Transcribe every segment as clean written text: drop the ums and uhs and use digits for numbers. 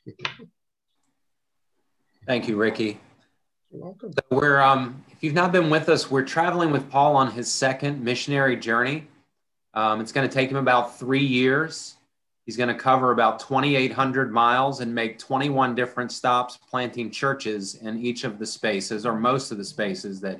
Thank you, Ricky. You're welcome. So if you've not been with us, we're traveling with Paul on his second missionary journey. It's going to take him about 3 years. He's going to cover about 2,800 miles and make 21 different stops, planting churches in each of the spaces, or most of the spaces that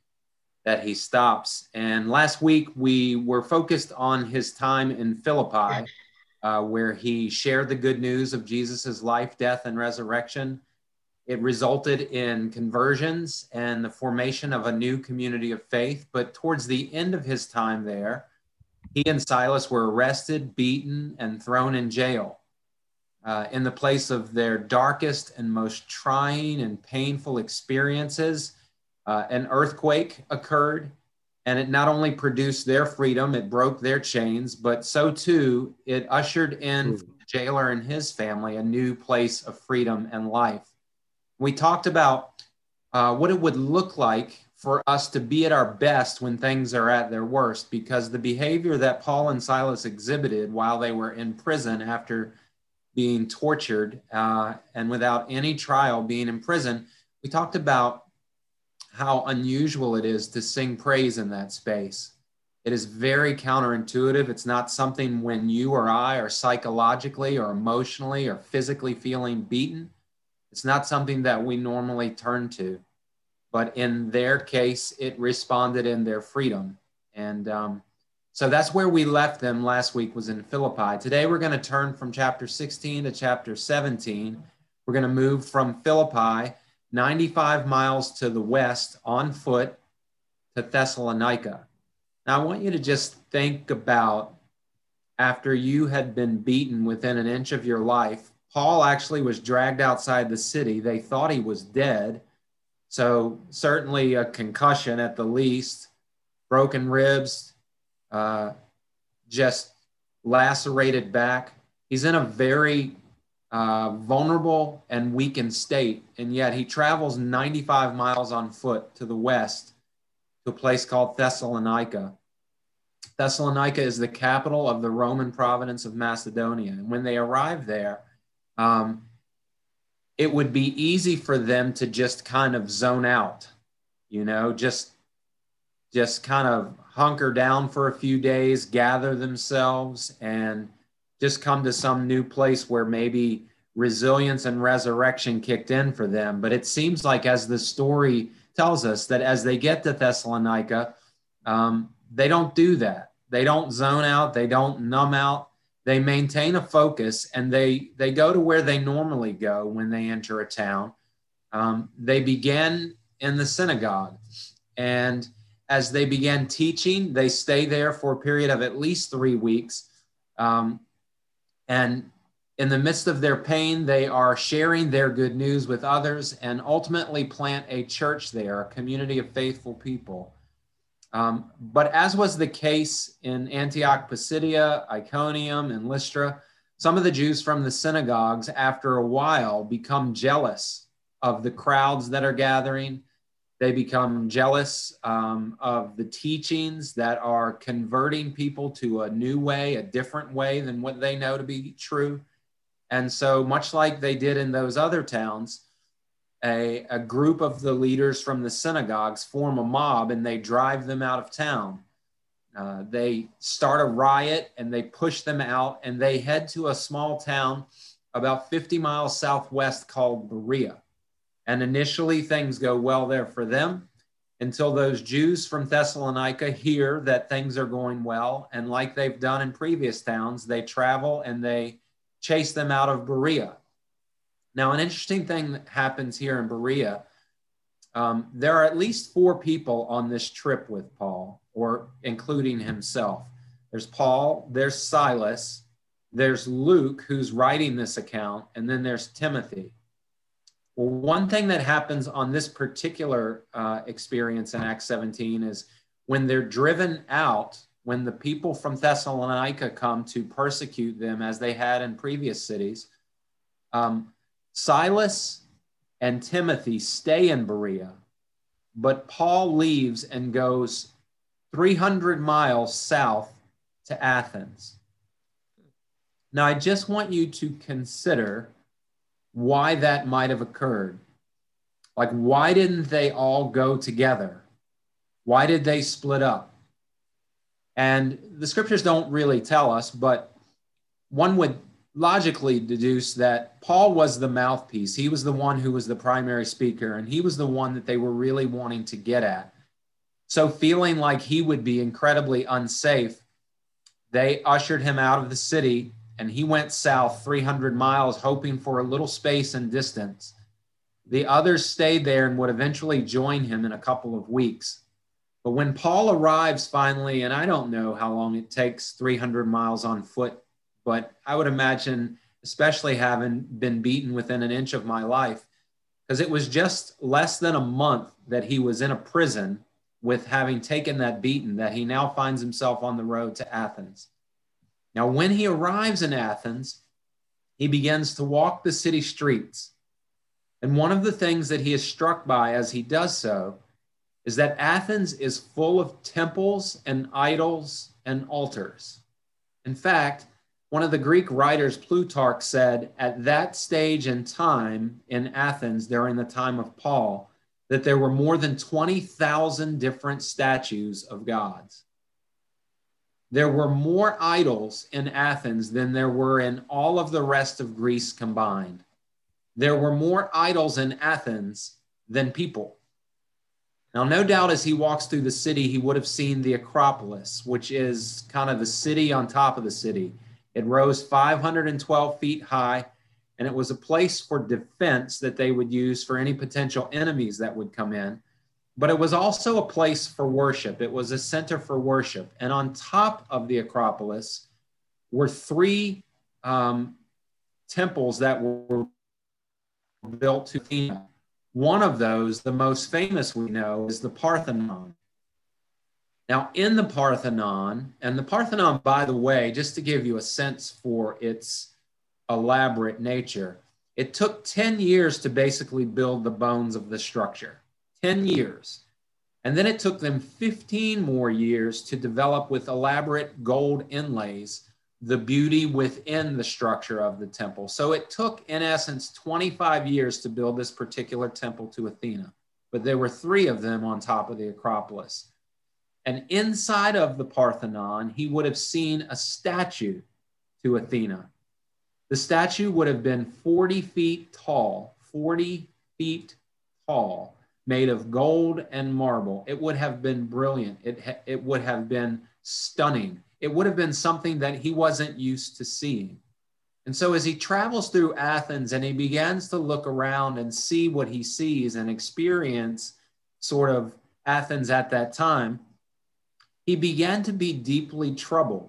he stops. And last week we were focused on his time in Philippi, where he shared the good news of Jesus's life, death, and resurrection. It resulted in conversions and the formation of a new community of faith. But towards the end of his time there, he and Silas were arrested, beaten, and thrown in jail. In the place of their darkest and most trying and painful experiences, an earthquake occurred, and it not only produced their freedom, it broke their chains, but so too, it ushered in for the jailer and his family a new place of freedom and life. We talked about what it would look like for us to be at our best when things are at their worst, because the behavior that Paul and Silas exhibited while they were in prison after being tortured and without any trial being in prison, we talked about how unusual it is to sing praise in that space. It is very counterintuitive. It's not something when you or I are psychologically or emotionally or physically feeling beaten. It's not something that we normally turn to. But in their case, it responded in their freedom. And so that's where we left them last week, was in Philippi. Today, we're going to turn from chapter 16 to chapter 17. We're going to move from Philippi 95 miles to the west on foot to Thessalonica. Now, I want you to just think about, after you had been beaten within an inch of your life, Paul actually was dragged outside the city. They thought he was dead. So certainly a concussion at the least, broken ribs, just lacerated back. He's in a very vulnerable and weakened state, and yet he travels 95 miles on foot to the west to a place called Thessalonica. Thessalonica is the capital of the Roman province of Macedonia. And when they arrived there, it would be easy for them to just kind of zone out, just kind of hunker down for a few days, gather themselves, and just come to some new place where maybe resilience and resurrection kicked in for them. But it seems like, as the story tells us, that as they get to Thessalonica, they don't do that. They don't zone out. They don't numb out. They maintain a focus, and they go to where they normally go when they enter a town. They began in the synagogue, and as they began teaching, they stay there for a period of at least 3 weeks. And in the midst of their pain, they are sharing their good news with others and ultimately plant a church there, a community of faithful people. But as was the case in Antioch, Pisidia, Iconium, and Lystra, some of the Jews from the synagogues, after a while, become jealous of the crowds that are gathering. They become jealous of the teachings that are converting people to a new way, a different way than what they know to be true. And so, much like they did in those other towns, a group of the leaders from the synagogues form a mob, and they drive them out of town. They start a riot, and they push them out, and they head to a small town about 50 miles southwest called Berea. And initially, things go well there for them until those Jews from Thessalonica hear that things are going well. And like they've done in previous towns, they travel and they chase them out of Berea. Now, an interesting thing that happens here in Berea, there are at least 4 people on this trip with Paul, or including himself. There's Paul, there's Silas, there's Luke, who's writing this account, and then there's Timothy. Well, one thing that happens on this particular experience in Acts 17 is when they're driven out, when the people from Thessalonica come to persecute them as they had in previous cities, Silas and Timothy stay in Berea, but Paul leaves and goes 300 miles south to Athens. Now, I just want you to consider why that might have occurred. Like, why didn't they all go together? Why did they split up? And the scriptures don't really tell us, but one would logically deduce that Paul was the mouthpiece. He was the one who was the primary speaker, and he was the one that they were really wanting to get at. So feeling like he would be incredibly unsafe, they ushered him out of the city, and he went south 300 miles, hoping for a little space and distance. The others stayed there and would eventually join him in a couple of weeks. But when Paul arrives finally, and I don't know how long it takes 300 miles on foot, but I would imagine, especially having been beaten within an inch of my life, because it was just less than a month that he was in a prison with having taken that beating, that he now finds himself on the road to Athens. Now, when he arrives in Athens, he begins to walk the city streets. And one of the things that he is struck by as he does so is that Athens is full of temples and idols and altars. In fact, one of the Greek writers, Plutarch, said at that stage in time in Athens during the time of Paul, that there were more than 20,000 different statues of gods. There were more idols in Athens than there were in all of the rest of Greece combined. There were more idols in Athens than people. Now, no doubt as he walks through the city, he would have seen the Acropolis, which is kind of the city on top of the city. It rose 512 feet high, and it was a place for defense that they would use for any potential enemies that would come in. But it was also a place for worship. It was a center for worship. And on top of the Acropolis were three temples that were built to Athena. One of those, the most famous we know, is the Parthenon. Now, in the Parthenon, and the Parthenon, by the way, just to give you a sense for its elaborate nature, it took 10 years to basically build the bones of the structure. 10 years. And then it took them 15 more years to develop with elaborate gold inlays the beauty within the structure of the temple. So it took, in essence, 25 years to build this particular temple to Athena. But there were three of them on top of the Acropolis. And inside of the Parthenon, he would have seen a statue to Athena. The statue would have been 40 feet tall, 40 feet tall, made of gold and marble. It would have been brilliant. It would have been stunning. It would have been something that he wasn't used to seeing. And so as he travels through Athens and he begins to look around and see what he sees and experience sort of Athens at that time, he began to be deeply troubled.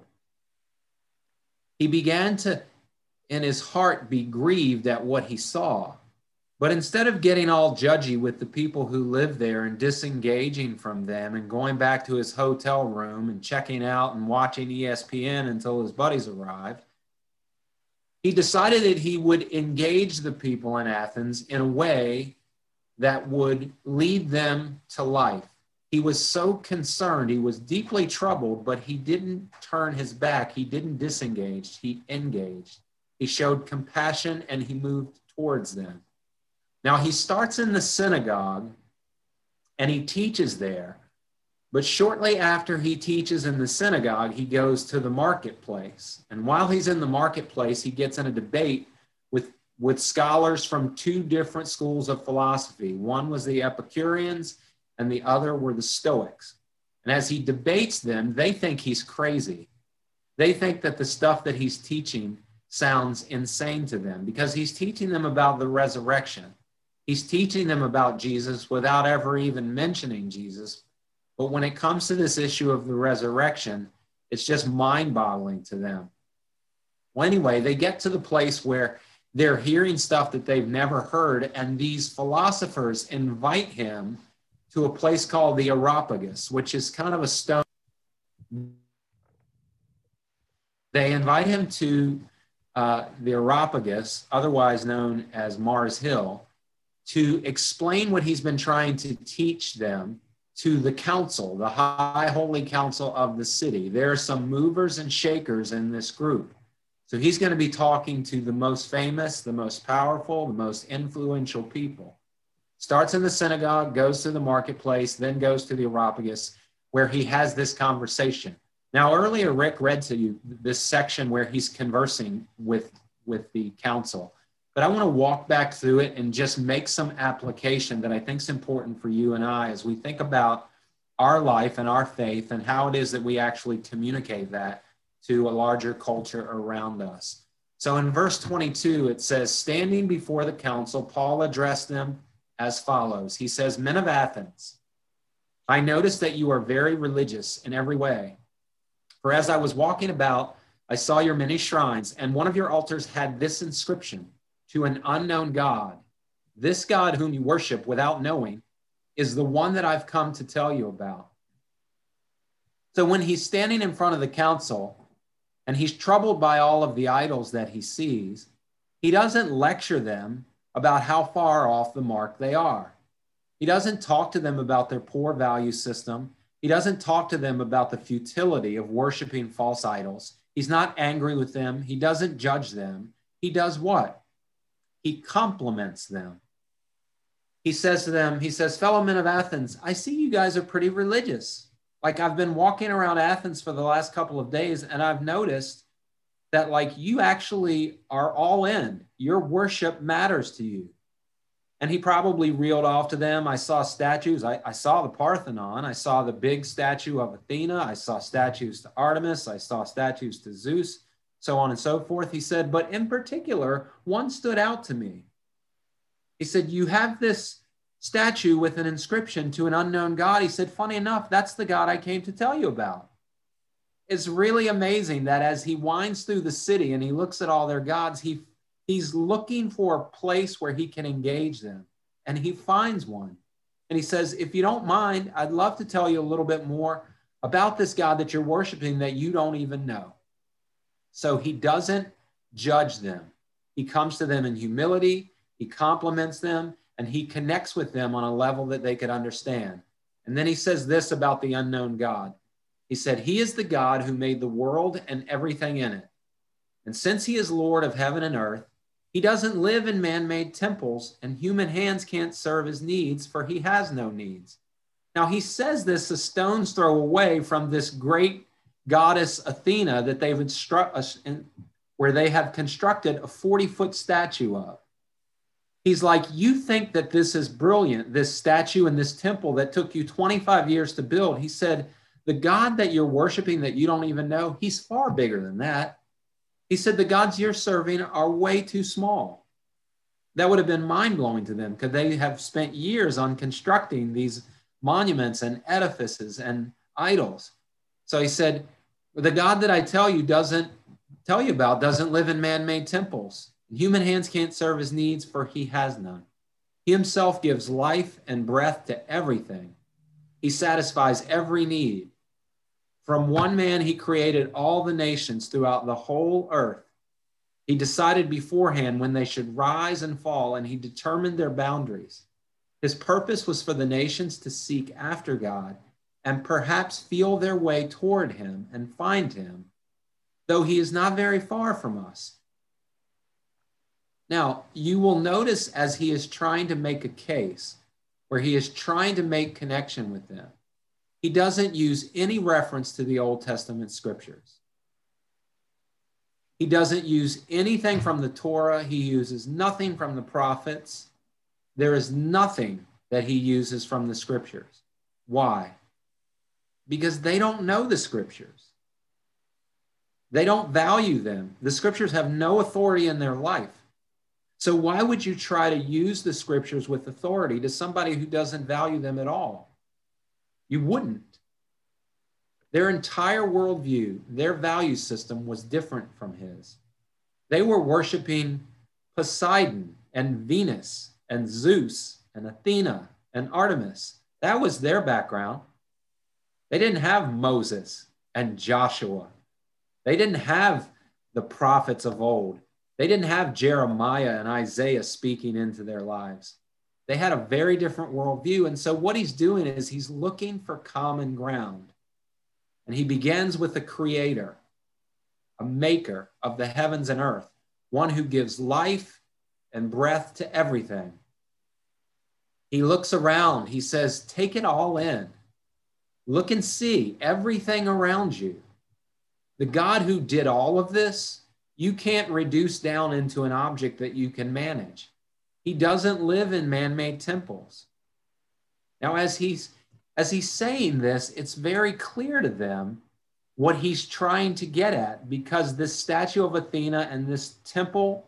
He began to, in his heart, be grieved at what he saw. But instead of getting all judgy with the people who live there and disengaging from them and going back to his hotel room and checking out and watching ESPN until his buddies arrived, he decided that he would engage the people in Athens in a way that would lead them to life. He was so concerned, he was deeply troubled, but he didn't turn his back. He didn't disengage, he engaged. He showed compassion and he moved towards them. Now, he starts in the synagogue and he teaches there, but shortly after he teaches in the synagogue, he goes to the marketplace. And while he's in the marketplace, he gets in a debate with scholars from two different schools of philosophy. One was the Epicureans and the other were the Stoics. And as he debates them, they think he's crazy. They think that the stuff that he's teaching sounds insane to them because he's teaching them about the resurrection. He's teaching them about Jesus without ever even mentioning Jesus. But when it comes to this issue of the resurrection, it's just mind-boggling to them. Well, anyway, they get to the place where they're hearing stuff that they've never heard, and these philosophers invite him to a place called the Areopagus, which is kind of a stone. They invite him to the Areopagus, otherwise known as Mars Hill, to explain what he's been trying to teach them to the council, the high holy council of the city. There are some movers and shakers in this group. So he's going to be talking to the most famous, the most powerful, the most influential people. Starts in the synagogue, goes to the marketplace, then goes to the Areopagus, where he has this conversation. Now, earlier, Rick read to you this section where he's conversing with the council. But I want to walk back through it and just make some application that I think is important for you and I as we think about our life and our faith and how it is that we actually communicate that to a larger culture around us. So in verse 22, it says, standing before the council, Paul addressed them as follows. He says, men of Athens, I noticed that you are very religious in every way. For as I was walking about, I saw your many shrines, and one of your altars had this inscription, to an unknown God. This God whom you worship without knowing is the one that I've come to tell you about. So when he's standing in front of the council and he's troubled by all of the idols that he sees, he doesn't lecture them about how far off the mark they are. He doesn't talk to them about their poor value system. He doesn't talk to them about the futility of worshiping false idols. He's not angry with them. He doesn't judge them. He does what? He compliments them. He says to them, he says, fellow men of Athens, I see you guys are pretty religious. Like I've been walking around Athens for the last couple of days, and I've noticed that like you actually are all in. Your worship matters to you. And he probably reeled off to them. I saw statues. I saw the Parthenon. I saw the big statue of Athena. I saw statues to Artemis. I saw statues to Zeus, so on and so forth. He said, but in particular, one stood out to me. He said, you have this statue with an inscription to an unknown God. He said, funny enough, that's the God I came to tell you about. It's really amazing that as he winds through the city and he looks at all their gods, he's looking for a place where he can engage them, and he finds one. And he says, if you don't mind, I'd love to tell you a little bit more about this God that you're worshiping that you don't even know. So he doesn't judge them. He comes to them in humility, he compliments them, and he connects with them on a level that they could understand. And then he says this about the unknown God. He said, he is the God who made the world and everything in it. And since he is Lord of heaven and earth, he doesn't live in man-made temples, and human hands can't serve his needs, for he has no needs. Now he says this a stone's throw away from this great goddess Athena that where they have constructed a 40-foot statue of. He's like, you think that this is brilliant, this statue and this temple that took you 25 years to build. He said, the God that you're worshiping that you don't even know, he's far bigger than that. He said, the gods you're serving are way too small. That would have been mind-blowing to them because they have spent years on constructing these monuments and edifices and idols. So he said, the God that I tell you about doesn't live in man-made temples. Human hands can't serve his needs, for he has none. He himself gives life and breath to everything. He satisfies every need. From one man, he created all the nations throughout the whole earth. He decided beforehand when they should rise and fall, and he determined their boundaries. His purpose was for the nations to seek after God and perhaps feel their way toward him and find him, though he is not very far from us. Now, you will notice as he is trying to make a case, where he is trying to make connection with them, he doesn't use any reference to the Old Testament scriptures. He doesn't use anything from the Torah. He uses nothing from the prophets. There is nothing that he uses from the scriptures. Why? Because they don't know the scriptures. They don't value them. The scriptures have no authority in their life. So why would you try to use the scriptures with authority to somebody who doesn't value them at all? You wouldn't. Their entire worldview, their value system was different from his. They were worshiping Poseidon and Venus and Zeus and Athena and Artemis. That was their background. They didn't have Moses and Joshua. They didn't have the prophets of old. They didn't have Jeremiah and Isaiah speaking into their lives. They had a very different worldview. And so what he's doing is he's looking for common ground. And he begins with the creator. a maker of the heavens and earth, one who gives life and breath to everything. He looks around. He says, take it all in. Look and see everything around you. The God who did all of this, you can't reduce down into an object that you can manage. He doesn't live in man-made temples. Now, as he's saying this, it's very clear to them what he's trying to get at, because this statue of Athena and this temple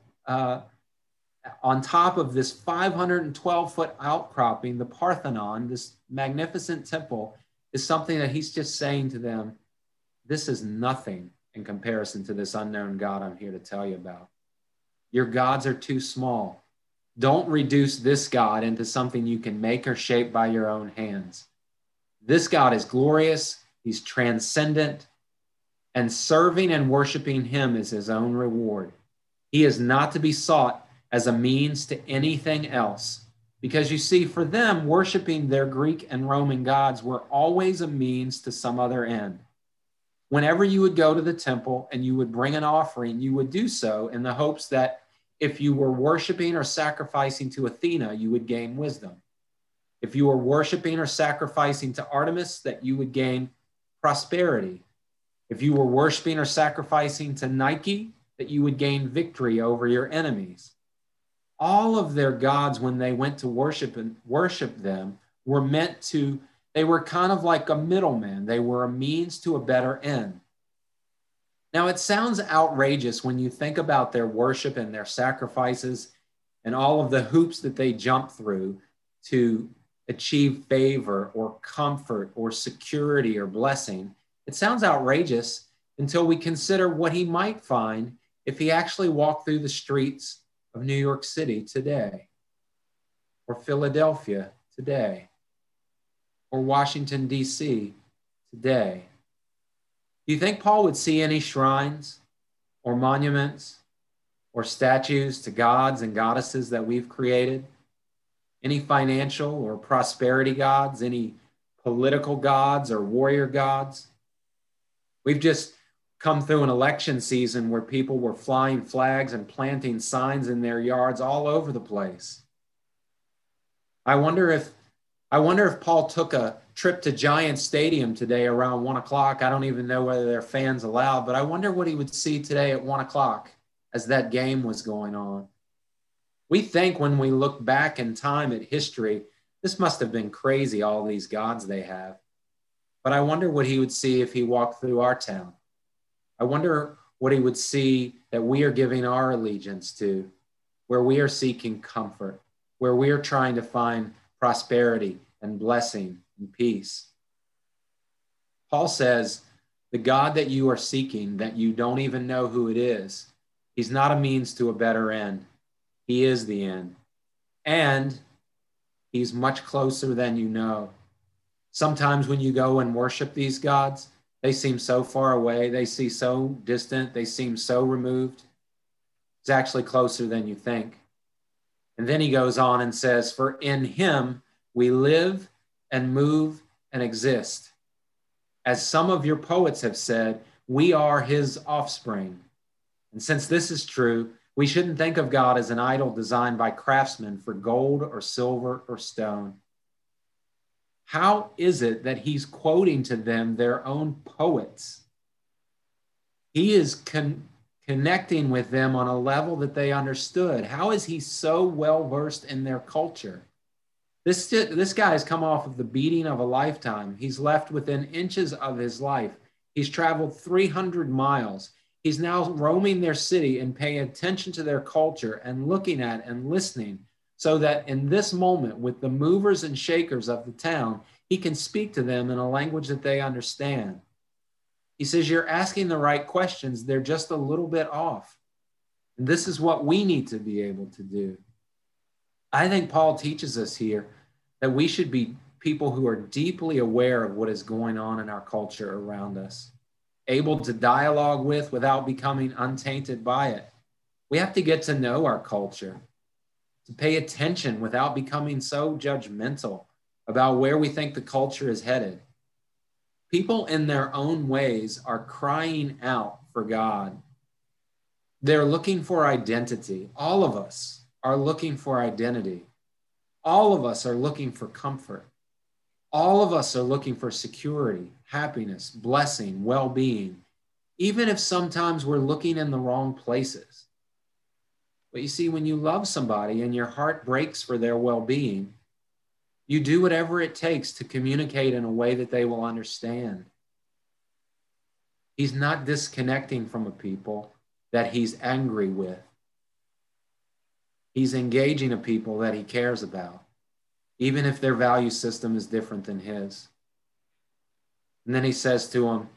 on top of this 512-foot outcropping, the Parthenon, this magnificent temple, is something that he's just saying to them, this is nothing in comparison to this unknown God I'm here to tell you about. Your gods are too small. Don't reduce this God into something you can make or shape by your own hands. This God is glorious. He's transcendent. And serving and worshiping him is his own reward. He is not to be sought as a means to anything else. Because you see, for them, worshiping their Greek and Roman gods were always a means to some other end. Whenever you would go to the temple and you would bring an offering, you would do so in the hopes that if you were worshiping or sacrificing to Athena, you would gain wisdom. If you were worshiping or sacrificing to Artemis, that you would gain prosperity. If you were worshiping or sacrificing to Nike, that you would gain victory over your enemies. All of their gods, when they went to worship them, were meant to, they were kind of like a middleman. They were a means to a better end. Now, it sounds outrageous when you think about their worship and their sacrifices and all of the hoops that they jump through to achieve favor or comfort or security or blessing. It sounds outrageous until we consider what he might find if he actually walked through the streets of New York City today, or Philadelphia today, or Washington, D.C. today. Do you think Paul would see any shrines or monuments or statues to gods and goddesses that we've created? Any financial or prosperity gods? Any political gods or warrior gods? We've just come through an election season where people were flying flags and planting signs in their yards all over the place. I wonder if Paul took a trip to Giant Stadium today around 1 o'clock. I don't even know whether there are fans allowed, but I wonder what he would see today at 1 o'clock as that game was going on. We think when we look back in time at history, this must have been crazy, all these gods they have. But I wonder what he would see if he walked through our town. I wonder what he would see that we are giving our allegiance to, where we are seeking comfort, where we are trying to find prosperity and blessing and peace. Paul says, the God that you are seeking, that you don't even know who it is, he's not a means to a better end. He is the end. And he's much closer than you know. Sometimes when you go and worship these gods, they seem so far away. They seem so distant. They seem so removed. It's actually closer than you think. And then he goes on and says, for in him we live and move and exist. As some of your poets have said, we are his offspring. And since this is true, we shouldn't think of God as an idol designed by craftsmen for gold or silver or stone. How is it that he's quoting to them their own poets? He is connecting with them on a level that they understood. How is he so well versed in their culture? This guy has come off of the beating of a lifetime. He's left within inches of his life. He's traveled 300 miles. He's now roaming their city and paying attention to their culture and looking at and listening, so that in this moment, with the movers and shakers of the town, he can speak to them in a language that they understand. He says, you're asking the right questions. They're just a little bit off. And this is what we need to be able to do. I think Paul teaches us here that we should be people who are deeply aware of what is going on in our culture around us, able to dialogue with without becoming untainted by it. We have to get to know our culture, to pay attention without becoming so judgmental about where we think the culture is headed. People in their own ways are crying out for God. They're looking for identity. All of us are looking for identity. All of us are looking for comfort. All of us are looking for security, happiness, blessing, well-being, even if sometimes we're looking in the wrong places. But you see, when you love somebody and your heart breaks for their well-being, you do whatever it takes to communicate in a way that they will understand. He's not disconnecting from a people that he's angry with. He's engaging a people that he cares about, even if their value system is different than his. And then he says to them,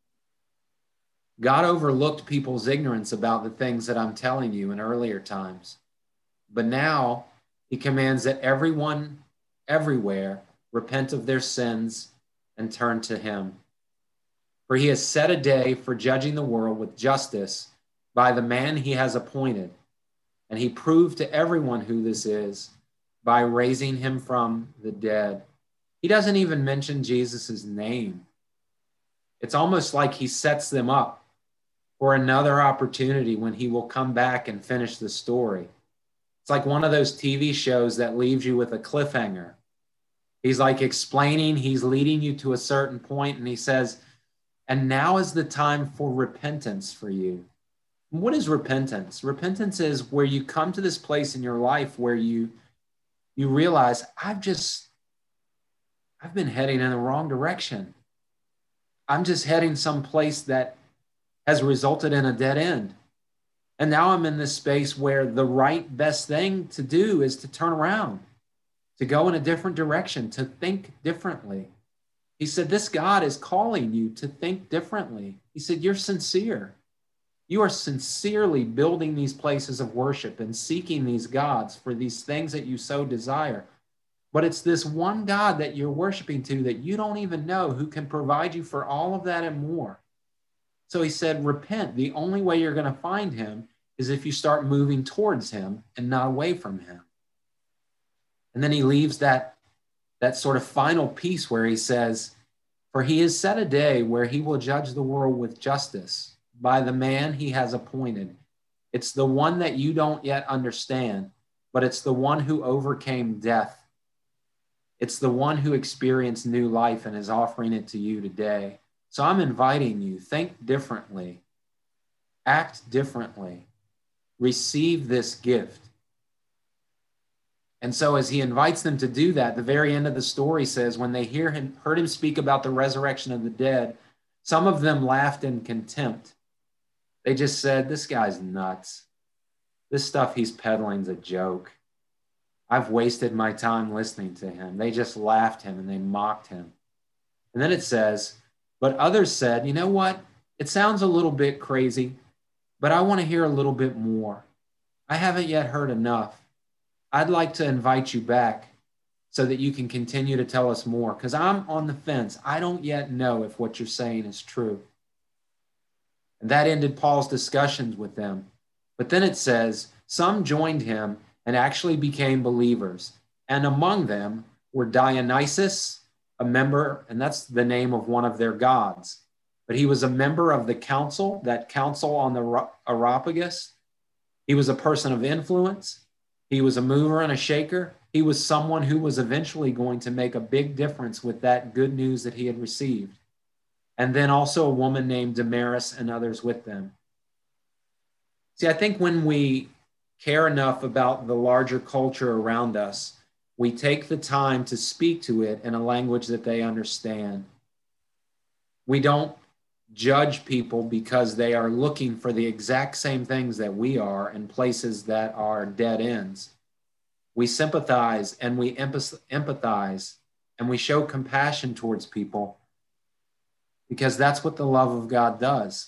God overlooked people's ignorance about the things that I'm telling you in earlier times. But now he commands that everyone, everywhere, repent of their sins and turn to him. For he has set a day for judging the world with justice by the man he has appointed. And he proved to everyone who this is by raising him from the dead. He doesn't even mention Jesus' name. It's almost like he sets them up for another opportunity when he will come back and finish the story. It's like one of those TV shows that leaves you with a cliffhanger. He's like explaining, he's leading you to a certain point, and he says, and now is the time for repentance for you. What is repentance? Repentance is where you come to this place in your life where you realize, I've been heading in the wrong direction. I'm just heading someplace that has resulted in a dead end. And now I'm in this space where the right best thing to do is to turn around, to go in a different direction, to think differently. He said, this God is calling you to think differently. He said, you're sincere. You are sincerely building these places of worship and seeking these gods for these things that you so desire. But it's this one God that you're worshiping to that you don't even know who can provide you for all of that and more. So he said, repent. The only way you're going to find him is if you start moving towards him and not away from him. And then he leaves that sort of final piece where he says, for he has set a day where he will judge the world with justice by the man he has appointed. It's the one that you don't yet understand, but it's the one who overcame death. It's the one who experienced new life and is offering it to you today. So I'm inviting you, think differently, act differently, receive this gift. And so as he invites them to do that, the very end of the story says, when they heard him speak about the resurrection of the dead, some of them laughed in contempt. They just said, this guy's nuts. This stuff he's peddling's a joke. I've wasted my time listening to him. They just laughed him and they mocked him. And then it says, but others said, you know what? It sounds a little bit crazy, but I want to hear a little bit more. I haven't yet heard enough. I'd like to invite you back so that you can continue to tell us more, because I'm on the fence. I don't yet know if what you're saying is true. And that ended Paul's discussions with them. But then it says, some joined him and actually became believers. And among them were Dionysius, a member, and that's the name of one of their gods. But he was a member of the council, that council on the Areopagus. He was a person of influence. He was a mover and a shaker. He was someone who was eventually going to make a big difference with that good news that he had received. And then also a woman named Damaris and others with them. See, I think when we care enough about the larger culture around us, we take the time to speak to it in a language that they understand. We don't judge people because they are looking for the exact same things that we are in places that are dead ends. We sympathize and we empathize and we show compassion towards people because that's what the love of God does.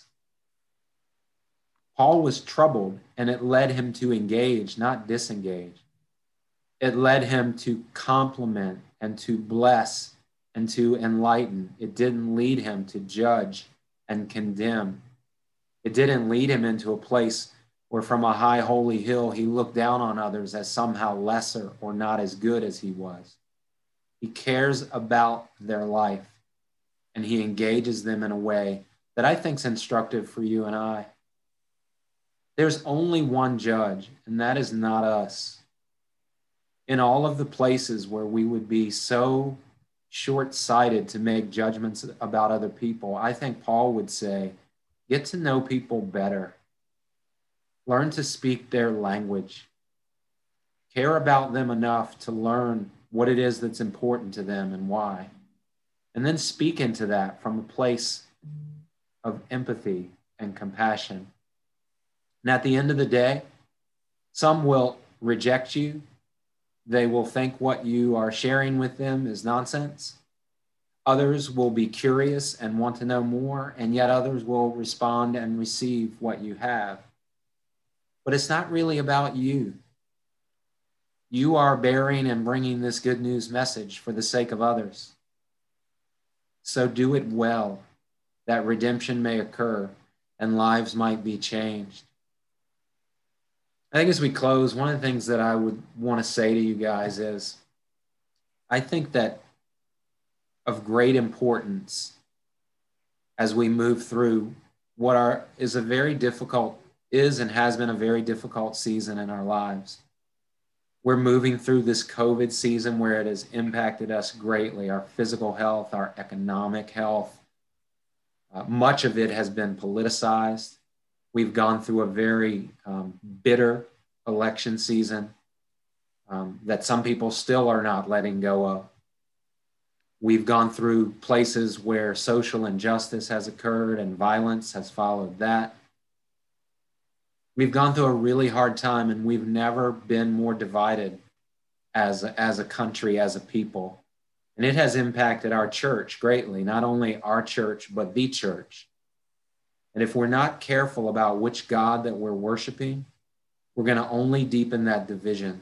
Paul was troubled and it led him to engage, not disengage. It led him to compliment and to bless and to enlighten. It didn't lead him to judge and condemn. It didn't lead him into a place where from a high holy hill he looked down on others as somehow lesser or not as good as he was. He cares about their life and he engages them in a way that I think is instructive for you and I. There's only one judge, and that is not us. In all of the places where we would be so short-sighted to make judgments about other people, I think Paul would say, get to know people better. Learn to speak their language. Care about them enough to learn what it is that's important to them and why. And then speak into that from a place of empathy and compassion. And at the end of the day, some will reject you. They will think what you are sharing with them is nonsense. Others will be curious and want to know more, and yet others will respond and receive what you have. But it's not really about you. You are bearing and bringing this good news message for the sake of others. So do it well, that redemption may occur and lives might be changed. I think as we close, one of the things that I would want to say to you guys is, I think that of great importance as we move through what is and has been a very difficult season in our lives. We're moving through this COVID season where it has impacted us greatly, our physical health, our economic health. Much of it has been politicized. We've gone through a very bitter election season that some people still are not letting go of. We've gone through places where social injustice has occurred and violence has followed that. We've gone through a really hard time, and we've never been more divided as a country, as a people. And it has impacted our church greatly, not only our church, but the church. And if we're not careful about which God that we're worshiping, we're going to only deepen that division.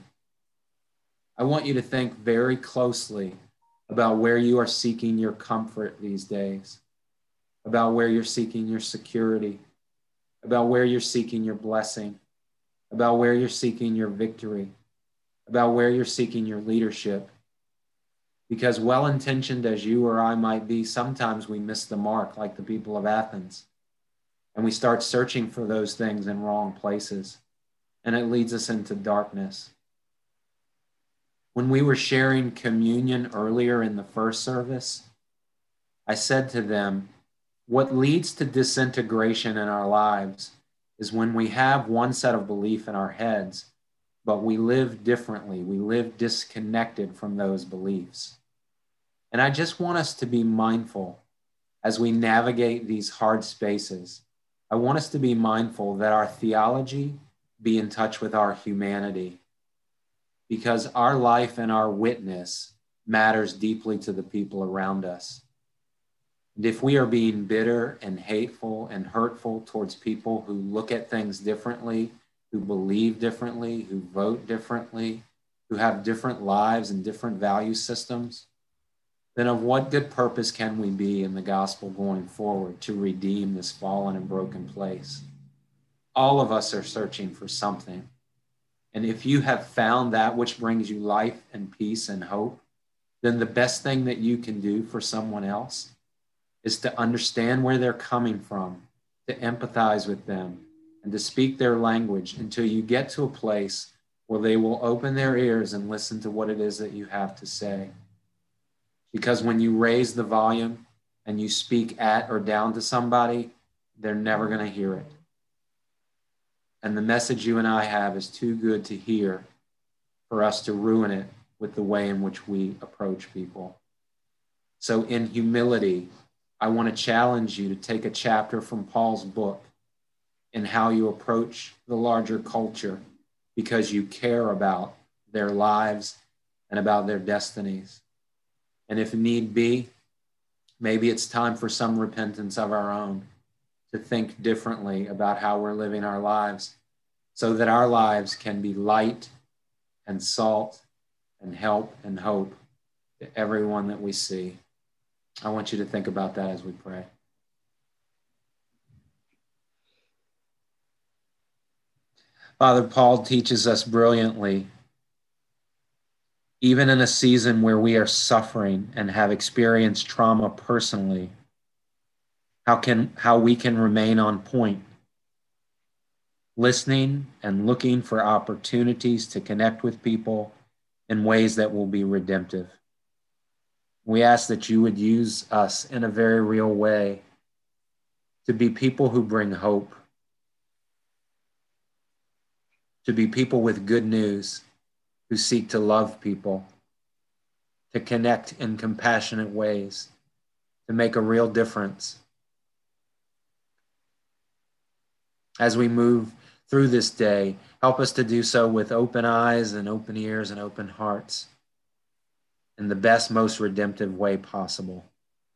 I want you to think very closely about where you are seeking your comfort these days, about where you're seeking your security, about where you're seeking your blessing, about where you're seeking your victory, about where you're seeking your leadership. Because well-intentioned as you or I might be, sometimes we miss the mark like the people of Athens. And we start searching for those things in wrong places. And it leads us into darkness. When we were sharing communion earlier in the first service, I said to them, what leads to disintegration in our lives is when we have one set of belief in our heads, but we live differently. We live disconnected from those beliefs. And I just want us to be mindful as we navigate these hard spaces. I want us to be mindful that our theology be in touch with our humanity, because our life and our witness matters deeply to the people around us. And if we are being bitter and hateful and hurtful towards people who look at things differently, who believe differently, who vote differently, who have different lives and different value systems, then of what good purpose can we be in the gospel going forward to redeem this fallen and broken place? All of us are searching for something. And if you have found that which brings you life and peace and hope, then the best thing that you can do for someone else is to understand where they're coming from, to empathize with them, and to speak their language until you get to a place where they will open their ears and listen to what it is that you have to say. Because when you raise the volume and you speak at or down to somebody, they're never going to hear it. And the message you and I have is too good to hear for us to ruin it with the way in which we approach people. So in humility, I want to challenge you to take a chapter from Paul's book in how you approach the larger culture, because you care about their lives and about their destinies. And if need be, maybe it's time for some repentance of our own, to think differently about how we're living our lives so that our lives can be light and salt and help and hope to everyone that we see. I want you to think about that as we pray. Father, Paul teaches us brilliantly, even in a season where we are suffering and have experienced trauma personally, how we can remain on point, listening and looking for opportunities to connect with people in ways that will be redemptive. We ask that you would use us in a very real way to be people who bring hope, to be people with good news, who seek to love people, to connect in compassionate ways, to make a real difference. As we move through this day, help us to do so with open eyes and open ears and open hearts in the best, most redemptive way possible.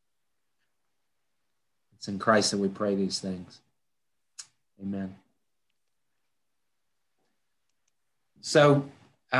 It's in Christ that we pray these things. Amen. So